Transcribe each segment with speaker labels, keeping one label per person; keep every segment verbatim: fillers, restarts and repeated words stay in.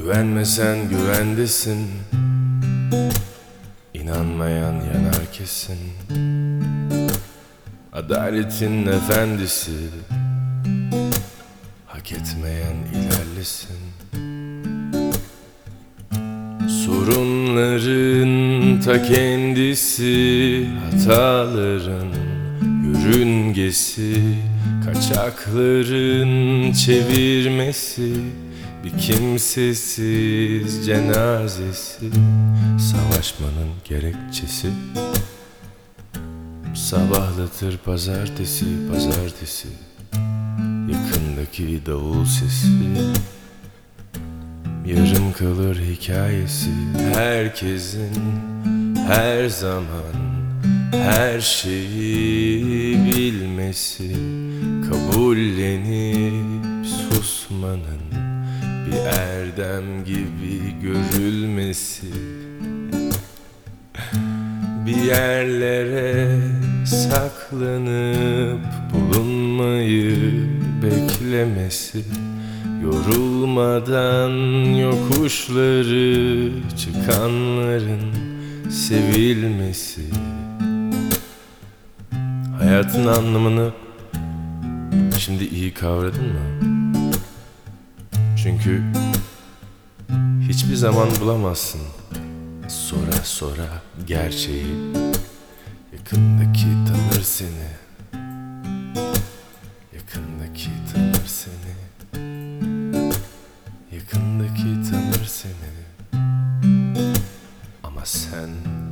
Speaker 1: Güvenmesen güvendesin, İnanmayan yanar kesin. Adaletin efendisi, hak etmeyen ilerlesin. Sorunların ta kendisi, hataların yörüngesi, kaçakların çevirmesi, bir kimsesiz cenazesi, savaşmanın gerekçesi. Sabahlatır pazartesi, pazartesi, yakındaki davul sesi. Yarım kalır hikayesi, herkesin her zaman her şeyi bilmesi, kabullenip susmanın bir erdem gibi görülmesi, bir yerlere saklanıp bulunmayı beklemesi, yorulmadan yokuşları çıkanların sevilmesi. Hayatın anlamını şimdi iyi kavradın mı? Çünkü hiçbir zaman bulamazsın sonra sonra gerçeği. Yakındaki tanır seni, yakındaki tanır seni, yakındaki tanır seni. Ama sen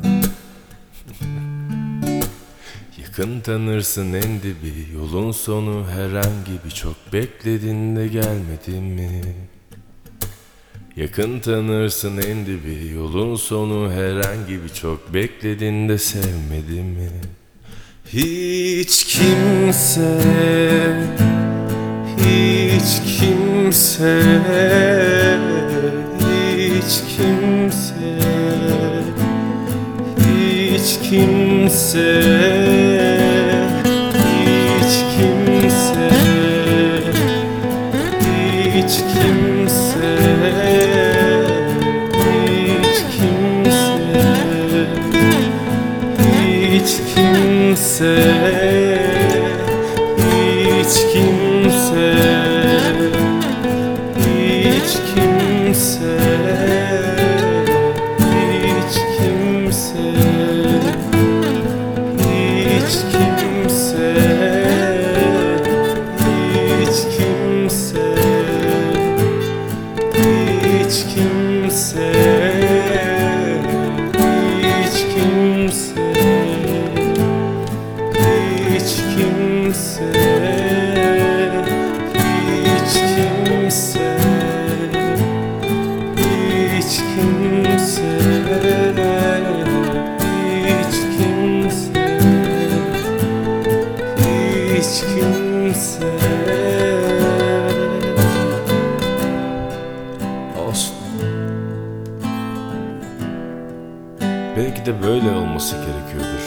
Speaker 1: yakın tanırsın en dibi, yolun sonu herhangi bir, çok bekledin de gelmedi mi? Yakın tanırsın en dibi, yolun sonu herhangi bir, çok bekledin de sevmedi mi? Hiç kimse, hiç kimse, hiç kimse, hiç kimse, hiç kimse, hiç kimse, hiç kimse, hiç kimse, hiç kimse, hiç kimse, hiç kimse, hiç kimse, hiç kimse, hiç kimse, hiç kimse, hiç kimse, hiç kimse, hiç kimse, hiç kimse, hiç kimse. Olsun. Belki de böyle olması gerekiyordur.